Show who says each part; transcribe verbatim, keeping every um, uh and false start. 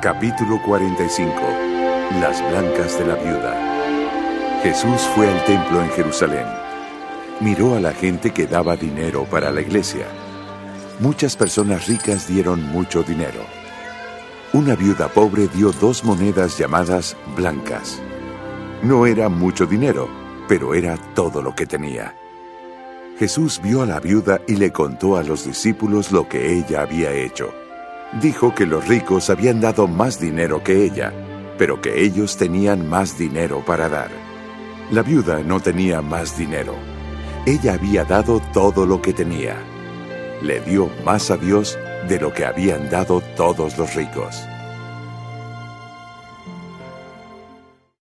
Speaker 1: Capítulo cuarenta y cinco. Las blancas de la viuda. Jesús fue al templo en Jerusalén. Miró a la gente que daba dinero para la iglesia. Muchas personas ricas dieron mucho dinero. Una viuda pobre dio dos monedas llamadas blancas. No era mucho dinero, pero era todo lo que tenía. Jesús vio a la viuda y le contó a los discípulos lo que ella había hecho. Dijo que los ricos habían dado más dinero que ella, pero que ellos tenían más dinero para dar. La viuda no tenía más dinero. Ella había dado todo lo que tenía. Le dio más a Dios de lo que habían dado todos los ricos.